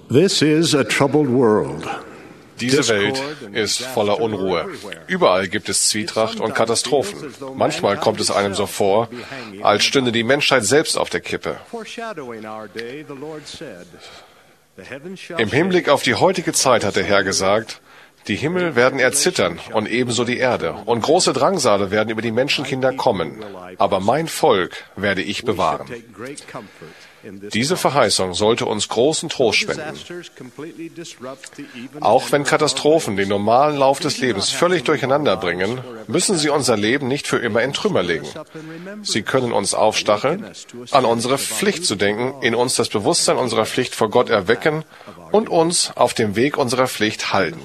This is a troubled world. Diese Welt ist voller Unruhe. Überall gibt es Zwietracht und Katastrophen. Manchmal kommt es einem so vor, als stünde die Menschheit selbst auf der Kippe. Im Hinblick auf die heutige Zeit hat der Herr gesagt, die Himmel werden erzittern und ebenso die Erde, und große Drangsale werden über die Menschenkinder kommen, aber mein Volk werde ich bewahren. Diese Verheißung sollte uns großen Trost spenden. Auch wenn Katastrophen den normalen Lauf des Lebens völlig durcheinander bringen, müssen sie unser Leben nicht für immer in Trümmer legen. Sie können uns aufstacheln, an unsere Pflicht zu denken, in uns das Bewusstsein unserer Pflicht vor Gott erwecken und uns auf dem Weg unserer Pflicht halten.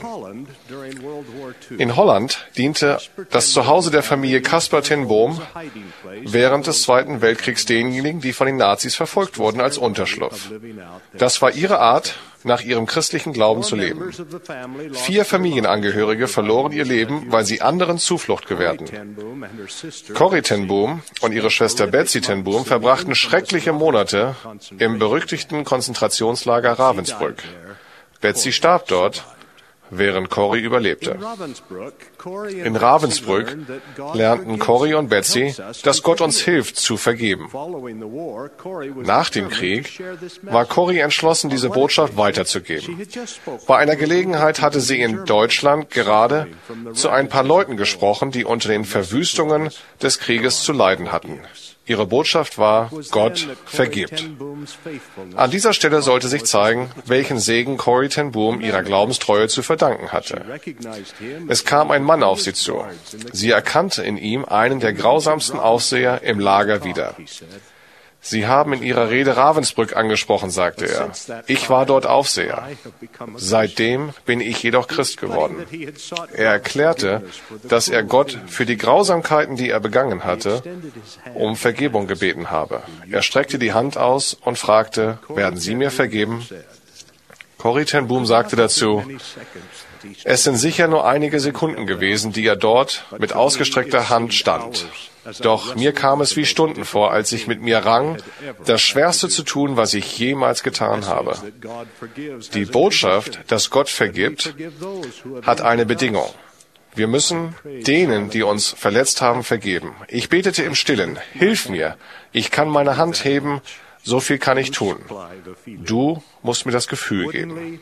In Holland diente das Zuhause der Familie Caspar ten Boom während des Zweiten Weltkriegs denjenigen, die von den Nazis verfolgt wurden, als Unterschlupf. Das war ihre Art, nach ihrem christlichen Glauben zu leben. 4 Familienangehörige verloren ihr Leben, weil sie anderen Zuflucht gewährten. Corrie ten Boom und ihre Schwester Betsy ten Boom verbrachten schreckliche Monate im berüchtigten Konzentrationslager Ravensbrück. Betsy starb dort, während Corrie überlebte. In Ravensbrück lernten Corrie und Betsy, dass Gott uns hilft, zu vergeben. Nach dem Krieg war Corrie entschlossen, diese Botschaft weiterzugeben. Bei einer Gelegenheit hatte sie in Deutschland gerade zu ein paar Leuten gesprochen, die unter den Verwüstungen des Krieges zu leiden hatten. Ihre Botschaft war, Gott vergibt. An dieser Stelle sollte sich zeigen, welchen Segen Corrie ten Boom ihrer Glaubenstreue zu verdanken hatte. Es kam ein Mann auf sie zu. Sie erkannte in ihm einen der grausamsten Aufseher im Lager wieder. Sie haben in Ihrer Rede Ravensbrück angesprochen, sagte er. Ich war dort Aufseher. Seitdem bin ich jedoch Christ geworden. Er erklärte, dass er Gott für die Grausamkeiten, die er begangen hatte, um Vergebung gebeten habe. Er streckte die Hand aus und fragte, werden Sie mir vergeben? Corrie ten Boom sagte dazu, es sind sicher nur einige Sekunden gewesen, die er dort mit ausgestreckter Hand stand. Doch mir kam es wie Stunden vor, als ich mit mir rang, das Schwerste zu tun, was ich jemals getan habe. Die Botschaft, dass Gott vergibt, hat eine Bedingung. Wir müssen denen, die uns verletzt haben, vergeben. Ich betete im Stillen, hilf mir, ich kann meine Hand heben, so viel kann ich tun. Du musst mir das Gefühl geben.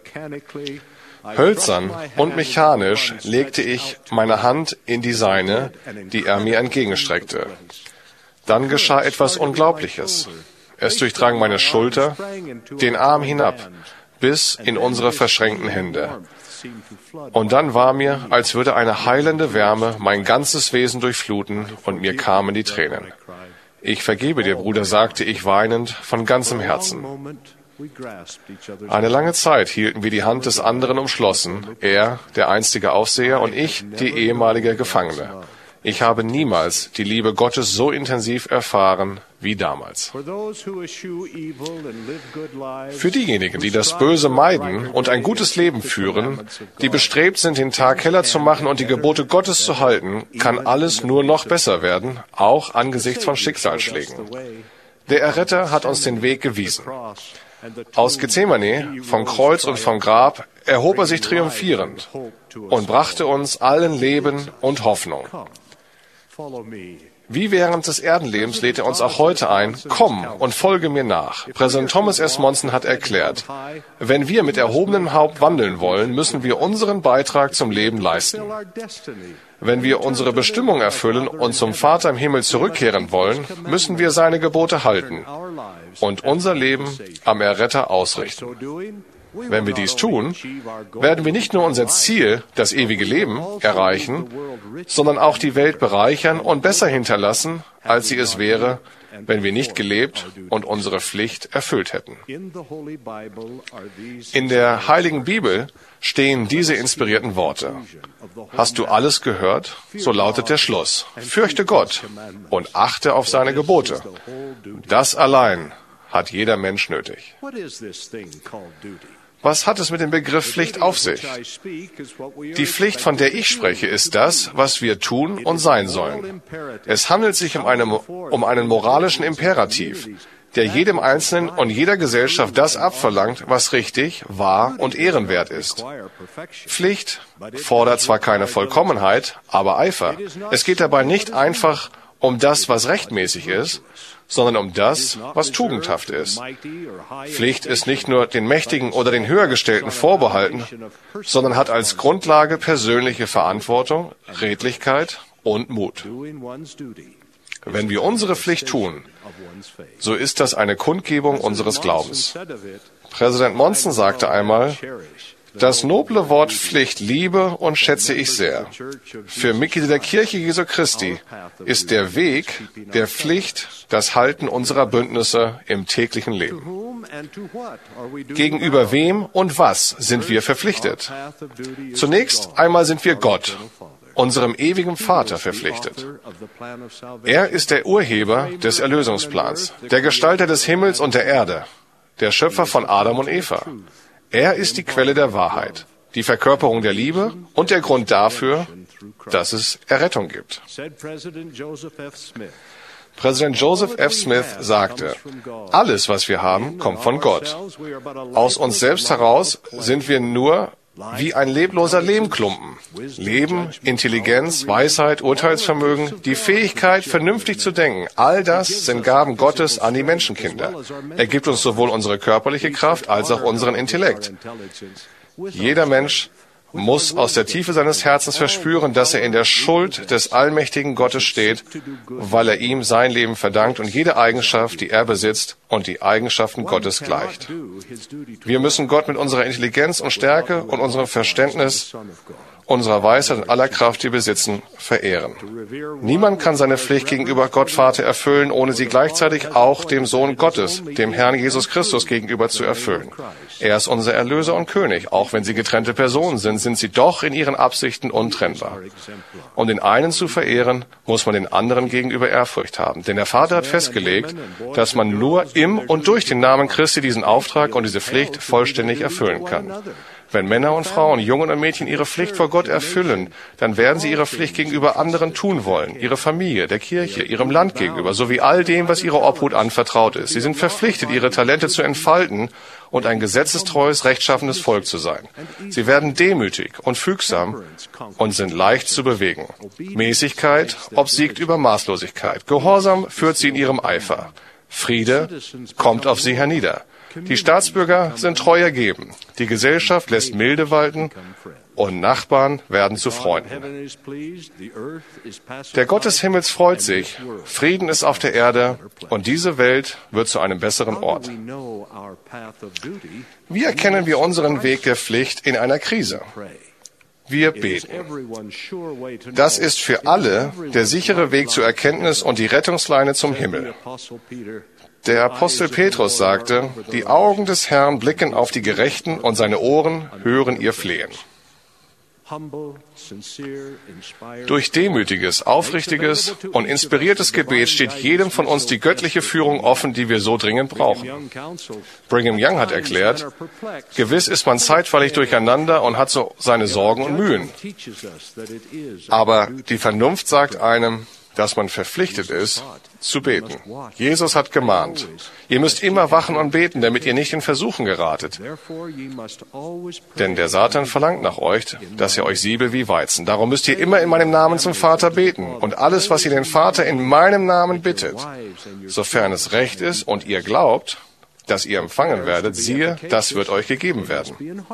Hölzern und mechanisch legte ich meine Hand in die seine, die er mir entgegenstreckte. Dann geschah etwas Unglaubliches. Es durchdrang meine Schulter, den Arm hinab, bis in unsere verschränkten Hände. Und dann war mir, als würde eine heilende Wärme mein ganzes Wesen durchfluten und mir kamen die Tränen. Ich vergebe dir, Bruder, sagte ich weinend von ganzem Herzen. Eine lange Zeit hielten wir die Hand des anderen umschlossen, er, der einstige Aufseher, und ich, die ehemalige Gefangene. Ich habe niemals die Liebe Gottes so intensiv erfahren wie damals. Für diejenigen, die das Böse meiden und ein gutes Leben führen, die bestrebt sind, den Tag heller zu machen und die Gebote Gottes zu halten, kann alles nur noch besser werden, auch angesichts von Schicksalsschlägen. Der Erretter hat uns den Weg gewiesen. Aus Gethsemane, vom Kreuz und vom Grab, erhob er sich triumphierend und brachte uns allen Leben und Hoffnung. Wie während des Erdenlebens lädt er uns auch heute ein, komm und folge mir nach. Präsident Thomas S. Monson hat erklärt, wenn wir mit erhobenem Haupt wandeln wollen, müssen wir unseren Beitrag zum Leben leisten. Wenn wir unsere Bestimmung erfüllen und zum Vater im Himmel zurückkehren wollen, müssen wir seine Gebote halten und unser Leben am Erretter ausrichten. Wenn wir dies tun, werden wir nicht nur unser Ziel, das ewige Leben, erreichen, sondern auch die Welt bereichern und besser hinterlassen, als sie es wäre, wenn wir nicht gelebt und unsere Pflicht erfüllt hätten. In der Heiligen Bibel stehen diese inspirierten Worte. Hast du alles gehört? So lautet der Schluss. Fürchte Gott und achte auf seine Gebote. Das allein hat jeder Mensch nötig. Was hat es mit dem Begriff Pflicht auf sich? Die Pflicht, von der ich spreche, ist das, was wir tun und sein sollen. Es handelt sich um einen moralischen Imperativ. der jedem Einzelnen und jeder Gesellschaft das abverlangt, was richtig, wahr und ehrenwert ist. Pflicht fordert zwar keine Vollkommenheit, aber Eifer. Es geht dabei nicht einfach um das, was rechtmäßig ist, sondern um das, was tugendhaft ist. Pflicht ist nicht nur den Mächtigen oder den Höhergestellten vorbehalten, sondern hat als Grundlage persönliche Verantwortung, Redlichkeit und Mut. Wenn wir unsere Pflicht tun, so ist das eine Kundgebung unseres Glaubens. Präsident Monson sagte einmal, das noble Wort Pflicht liebe und schätze ich sehr. Für Mitglieder der Kirche Jesu Christi ist der Weg der Pflicht das Halten unserer Bündnisse im täglichen Leben. Gegenüber wem und was sind wir verpflichtet? Zunächst einmal sind wir Gott, unserem ewigen Vater, verpflichtet. Er ist der Urheber des Erlösungsplans, der Gestalter des Himmels und der Erde, der Schöpfer von Adam und Eva. Er ist die Quelle der Wahrheit, die Verkörperung der Liebe und der Grund dafür, dass es Errettung gibt. Präsident Joseph F. Smith sagte, alles, was wir haben, kommt von Gott. Aus uns selbst heraus sind wir nur wie ein lebloser Lehmklumpen. Leben, Intelligenz, Weisheit, Urteilsvermögen, die Fähigkeit, vernünftig zu denken, all das sind Gaben Gottes an die Menschenkinder. Er gibt uns sowohl unsere körperliche Kraft als auch unseren Intellekt. Jeder Mensch muss aus der Tiefe seines Herzens verspüren, dass er in der Schuld des allmächtigen Gottes steht, weil er ihm sein Leben verdankt und jede Eigenschaft, die er besitzt, und die Eigenschaften Gottes gleicht. Wir müssen Gott mit unserer Intelligenz und Stärke und unserem Verständnis, unserer Weisheit und aller Kraft, die wir besitzen, verehren. Niemand kann seine Pflicht gegenüber Gott Vater erfüllen, ohne sie gleichzeitig auch dem Sohn Gottes, dem Herrn Jesus Christus, gegenüber zu erfüllen. Er ist unser Erlöser und König. Auch wenn sie getrennte Personen sind sie doch in ihren Absichten untrennbar. Um den einen zu verehren, muss man den anderen gegenüber Ehrfurcht haben. Denn der Vater hat festgelegt, dass man nur im und durch den Namen Christi diesen Auftrag und diese Pflicht vollständig erfüllen kann. Wenn Männer und Frauen, Jungen und Mädchen ihre Pflicht vor Gott erfüllen, dann werden sie ihre Pflicht gegenüber anderen tun wollen, ihrer Familie, der Kirche, ihrem Land gegenüber, sowie all dem, was ihrer Obhut anvertraut ist. Sie sind verpflichtet, ihre Talente zu entfalten und ein gesetzestreues, rechtschaffenes Volk zu sein. Sie werden demütig und fügsam und sind leicht zu bewegen. Mäßigkeit obsiegt über Maßlosigkeit. Gehorsam führt sie in ihrem Eifer. Friede kommt auf sie hernieder. Die Staatsbürger sind treu ergeben. Die Gesellschaft lässt Milde walten und Nachbarn werden zu Freunden. Der Gott des Himmels freut sich. Frieden ist auf der Erde und diese Welt wird zu einem besseren Ort. Wie erkennen wir unseren Weg der Pflicht in einer Krise? Wir beten. Das ist für alle der sichere Weg zur Erkenntnis und die Rettungsleine zum Himmel. Der Apostel Petrus sagte, die Augen des Herrn blicken auf die Gerechten und seine Ohren hören ihr Flehen. Durch demütiges, aufrichtiges und inspiriertes Gebet steht jedem von uns die göttliche Führung offen, die wir so dringend brauchen. Brigham Young hat erklärt, gewiss ist man zeitweilig durcheinander und hat so seine Sorgen und Mühen. Aber die Vernunft sagt einem, dass man verpflichtet ist, zu beten. Jesus hat gemahnt, ihr müsst immer wachen und beten, damit ihr nicht in Versuchen geratet. Denn der Satan verlangt nach euch, dass er euch siebe wie Weizen. Darum müsst ihr immer in meinem Namen zum Vater beten. Und alles, was ihr den Vater in meinem Namen bittet, sofern es recht ist und ihr glaubt, dass ihr empfangen werdet, siehe, das wird euch gegeben werden.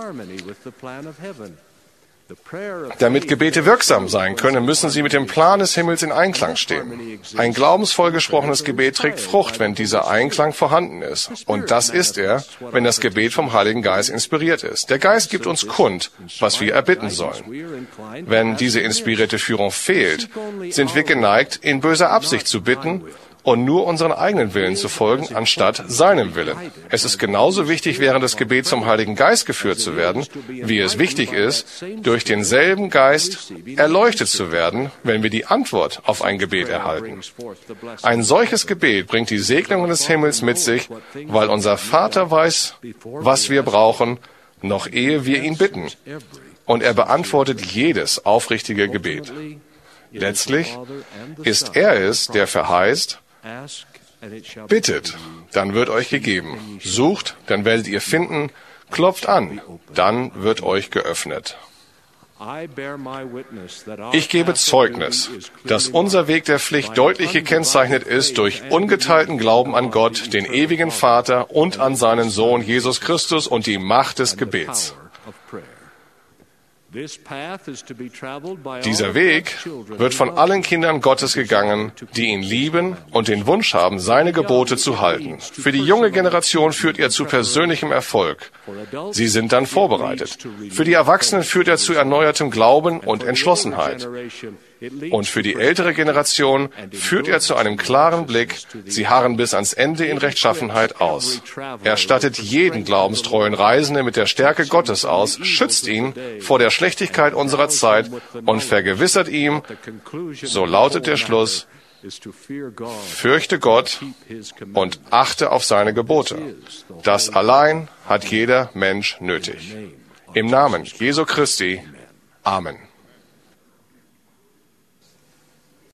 Damit Gebete wirksam sein können, müssen sie mit dem Plan des Himmels in Einklang stehen. Ein glaubensvoll gesprochenes Gebet trägt Frucht, wenn dieser Einklang vorhanden ist. Und das ist er, wenn das Gebet vom Heiligen Geist inspiriert ist. Der Geist gibt uns kund, was wir erbitten sollen. Wenn diese inspirierte Führung fehlt, sind wir geneigt, in böser Absicht zu bitten und nur unseren eigenen Willen zu folgen, anstatt seinem Willen. Es ist genauso wichtig, während des Gebets zum Heiligen Geist geführt zu werden, wie es wichtig ist, durch denselben Geist erleuchtet zu werden, wenn wir die Antwort auf ein Gebet erhalten. Ein solches Gebet bringt die Segnungen des Himmels mit sich, weil unser Vater weiß, was wir brauchen, noch ehe wir ihn bitten. Und er beantwortet jedes aufrichtige Gebet. Letztlich ist er es, der verheißt, Bittet, dann wird euch gegeben. Sucht, dann werdet ihr finden. Klopft an, dann wird euch geöffnet. Ich gebe Zeugnis, dass unser Weg der Pflicht deutlich gekennzeichnet ist durch ungeteilten Glauben an Gott, den ewigen Vater und an seinen Sohn Jesus Christus und die Macht des Gebets. Dieser Weg wird von allen Kindern Gottes gegangen, die ihn lieben und den Wunsch haben, seine Gebote zu halten. Für die junge Generation führt er zu persönlichem Erfolg. Sie sind dann vorbereitet. Für die Erwachsenen führt er zu erneuertem Glauben und Entschlossenheit. Und für die ältere Generation führt er zu einem klaren Blick, sie harren bis ans Ende in Rechtschaffenheit aus. Er stattet jeden glaubenstreuen Reisenden mit der Stärke Gottes aus, schützt ihn vor der Schlechtigkeit unserer Zeit und vergewissert ihm, so lautet der Schluss, fürchte Gott und achte auf seine Gebote. Das allein hat jeder Mensch nötig. Im Namen Jesu Christi. Amen.